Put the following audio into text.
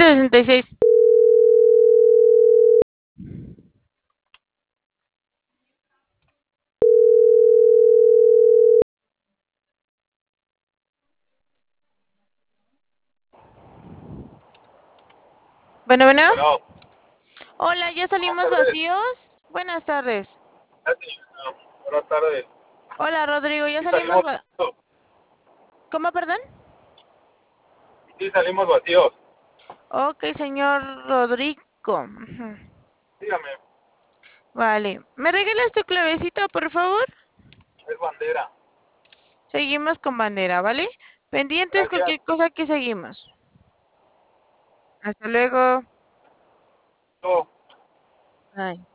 1766. Bueno, bueno. Bueno, Hola, ¿ya buenas salimos tardes. vacíos? Buenas tardes. Buenas tardes. Hola, Rodrigo, ¿ya Sí salimos salimos, va- ¿Cómo, perdón? sí salimos vacíos. Ok, señor Rodrigo. Ujú. Dígame, Vale. ¿Me regalas tu clavecito, por favor? es bandera. Seguimos con bandera, ¿vale? Pendientes, Gracias. cualquier cosa que seguimos. Hasta luego. No. Bye.